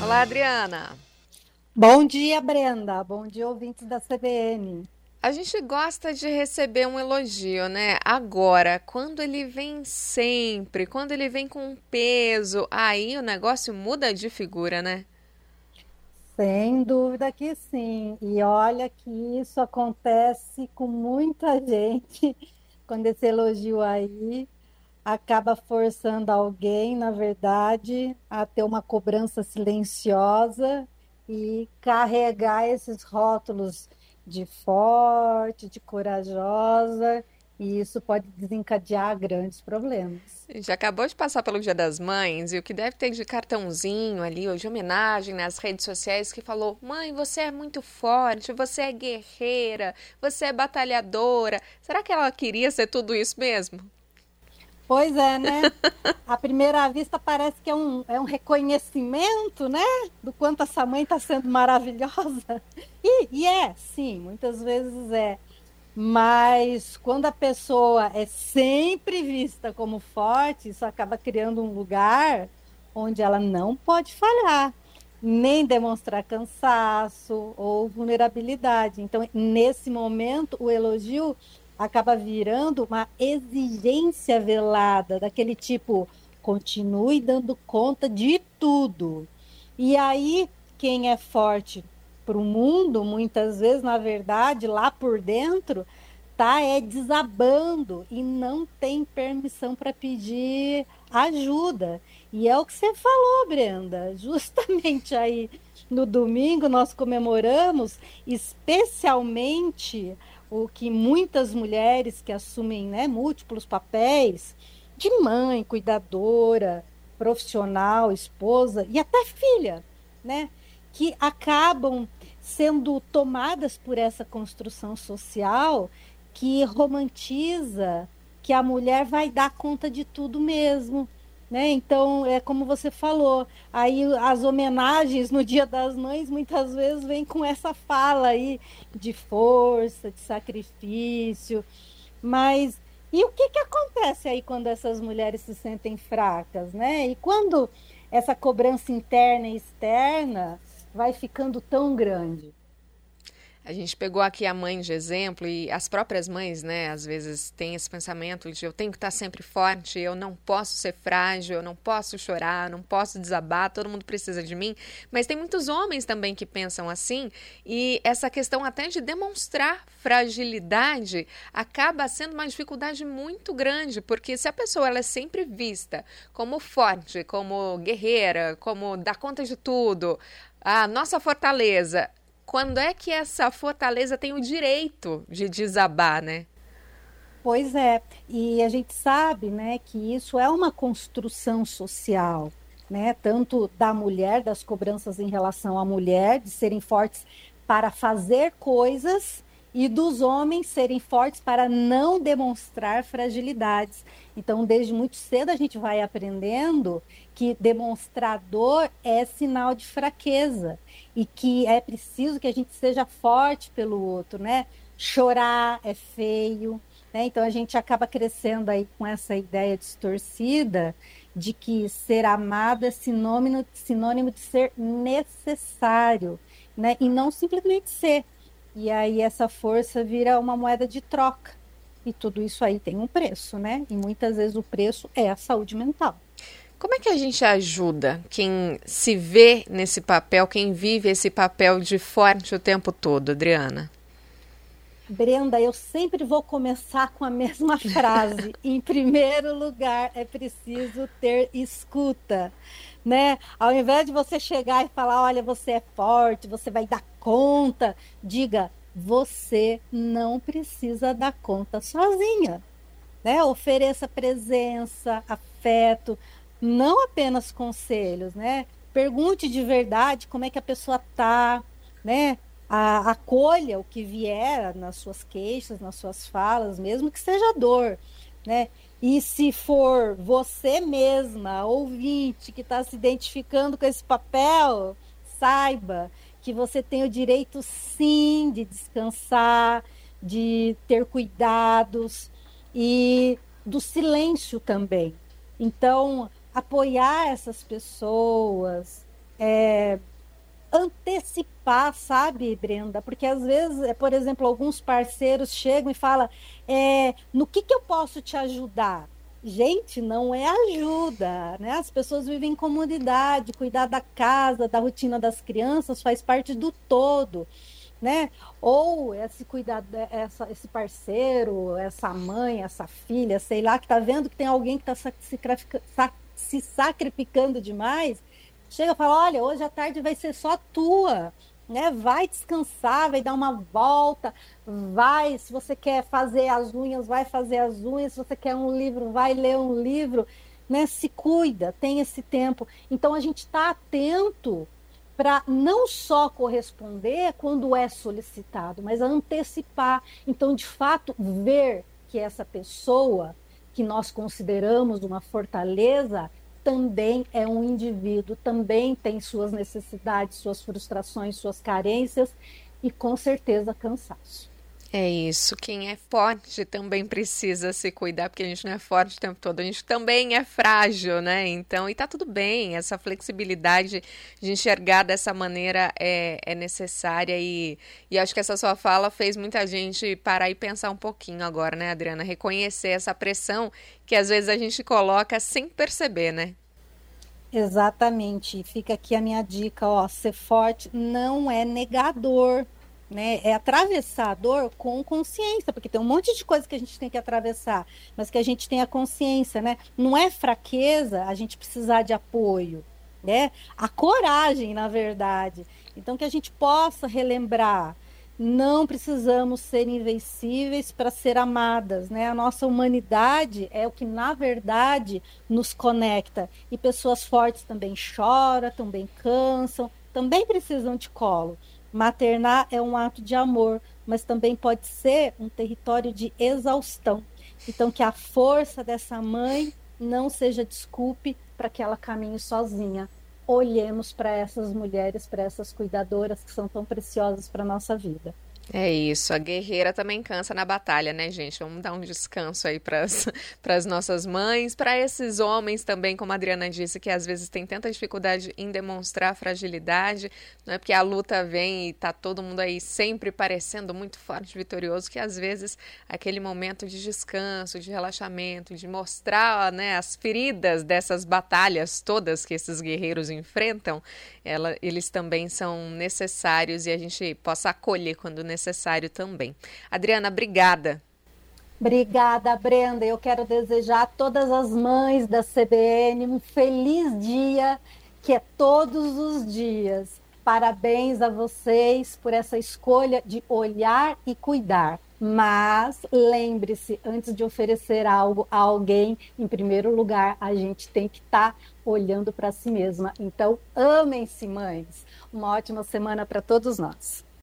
Olá, Adriana. Bom dia, Brenda. Bom dia, ouvintes da CBN. A gente gosta de receber um elogio, né? Agora, quando ele vem sempre, quando ele vem com um peso, aí o negócio muda de figura, né? Sem dúvida que sim. E olha que isso acontece com muita gente quando esse elogio aí acaba forçando alguém, na verdade, a ter uma cobrança silenciosa e carregar esses rótulos de forte, de corajosa, e isso pode desencadear grandes problemas. A gente acabou de passar pelo Dia das Mães e o que deve ter de cartãozinho ali, ou de homenagem nas redes sociais que falou: Mãe, você é muito forte, você é guerreira, você é batalhadora. Será que ela queria ser tudo isso mesmo? Pois é, né? À primeira vista parece que é um reconhecimento, né? Do quanto essa mãe está sendo maravilhosa. E é, sim, muitas vezes é. Mas quando a pessoa é sempre vista como forte, isso acaba criando um lugar onde ela não pode falhar, nem demonstrar cansaço ou vulnerabilidade. Então, nesse momento, o elogio acaba virando uma exigência velada, daquele tipo, continue dando conta de tudo. E aí, quem é forte para o mundo, muitas vezes, na verdade, lá por dentro, tá desabando e não tem permissão para pedir ajuda. E é o que você falou, Brenda. Justamente aí no domingo nós comemoramos especialmente o que muitas mulheres que assumem, né, múltiplos papéis de mãe, cuidadora, profissional, esposa e até filha, né, que acabam sendo tomadas por essa construção social que romantiza que a mulher vai dar conta de tudo mesmo, né? Então, é como você falou, aí as homenagens no Dia das Mães muitas vezes vêm com essa fala aí de força, de sacrifício, mas e o que que acontece aí quando essas mulheres se sentem fracas, né? E quando essa cobrança interna e externa vai ficando tão grande? A gente pegou aqui a mãe de exemplo e as próprias mães, né, às vezes têm esse pensamento de eu tenho que estar sempre forte, eu não posso ser frágil, eu não posso chorar, não posso desabar, todo mundo precisa de mim. Mas tem muitos homens também que pensam assim e essa questão até de demonstrar fragilidade acaba sendo uma dificuldade muito grande, porque se a pessoa ela é sempre vista como forte, como guerreira, como dá conta de tudo, a nossa fortaleza, quando é que essa fortaleza tem o direito de desabar, né? Pois é, e a gente sabe, né, que isso é uma construção social, né, tanto da mulher, das cobranças em relação à mulher, de serem fortes para fazer coisas, e dos homens serem fortes para não demonstrar fragilidades. Então, desde muito cedo a gente vai aprendendo que demonstrador é sinal de fraqueza e que é preciso que a gente seja forte pelo outro, né? Chorar é feio, né? Então a gente acaba crescendo aí com essa ideia distorcida de que ser amado é sinônimo de ser necessário, né? E não simplesmente ser. E aí essa força vira uma moeda de troca. E tudo isso aí tem um preço, né? E muitas vezes o preço é a saúde mental. Como é que a gente ajuda quem se vê nesse papel, quem vive esse papel de forte o tempo todo, Adriana? Brenda, eu sempre vou começar com a mesma frase. Em primeiro lugar, é preciso ter escuta, né? Ao invés de você chegar e falar, olha, você é forte, você vai dar conta, diga, você não precisa dar conta sozinha, né? Ofereça presença, afeto, não apenas conselhos, né? Pergunte de verdade como é que a pessoa tá, né? Acolha o que vier nas suas queixas, nas suas falas, mesmo que seja dor, né? E se for você mesma, ouvinte, que está se identificando com esse papel, saiba que você tem o direito, sim, de descansar, de ter cuidados, e do silêncio também. Então, apoiar essas pessoas, antecipar, sabe, Brenda? Porque às vezes, por exemplo, alguns parceiros chegam e falam, no que eu posso te ajudar? Gente, não é ajuda, né? As pessoas vivem em comunidade, cuidar da casa, da rotina das crianças faz parte do todo, né? Ou esse parceiro, essa mãe, essa filha, sei lá, que está vendo que tem alguém que está se sacrificando demais, chega e fala, olha, hoje à tarde vai ser só tua, né? Vai descansar, vai dar uma volta, vai, se você quer fazer as unhas, vai fazer as unhas, se você quer um livro, vai ler um livro, né? Se cuida, tem esse tempo. Então a gente está atento para não só corresponder quando é solicitado, mas a antecipar. Então, de fato, ver que essa pessoa que nós consideramos uma fortaleza também é um indivíduo, também tem suas necessidades, suas frustrações, suas carências e, com certeza, cansaço. É isso. Quem é forte também precisa se cuidar, porque a gente não é forte o tempo todo, a gente também é frágil, né? Então, e tá tudo bem, essa flexibilidade de enxergar dessa maneira é necessária e acho que essa sua fala fez muita gente parar e pensar um pouquinho agora, né, Adriana? Reconhecer essa pressão que às vezes a gente coloca sem perceber, né? Exatamente. Fica aqui a minha dica, ó, ser forte não é negador, né? É atravessar a dor com consciência, porque tem um monte de coisa que a gente tem que atravessar, mas que a gente tenha consciência, né? Não é fraqueza a gente precisar de apoio, né? A coragem, na verdade. Então, que a gente possa relembrar. Não precisamos ser invencíveis para ser amadas, né? A nossa humanidade é o que, na verdade, nos conecta. E pessoas fortes também choram, também cansam, também precisam de colo. Maternar é um ato de amor, mas também pode ser um território de exaustão. Então, que a força dessa mãe não seja desculpe para que ela caminhe sozinha. Olhemos para essas mulheres, para essas cuidadoras que são tão preciosas para a nossa vida. É isso, a guerreira também cansa na batalha, né, gente? Vamos dar um descanso aí para as nossas mães, para esses homens também, como a Adriana disse, que às vezes tem tanta dificuldade em demonstrar fragilidade, não é porque a luta vem e tá todo mundo aí sempre parecendo muito forte, vitorioso, que às vezes aquele momento de descanso, de relaxamento, de mostrar, né, as feridas dessas batalhas todas que esses guerreiros enfrentam, eles também são necessários e a gente possa acolher quando necessário também. Adriana, obrigada. Obrigada, Brenda. Eu quero desejar a todas as mães da CBN um feliz dia, que é todos os dias. Parabéns a vocês por essa escolha de olhar e cuidar. Mas lembre-se, antes de oferecer algo a alguém, em primeiro lugar, a gente tem que estar olhando para si mesma. Então, amem-se, mães. Uma ótima semana para todos nós.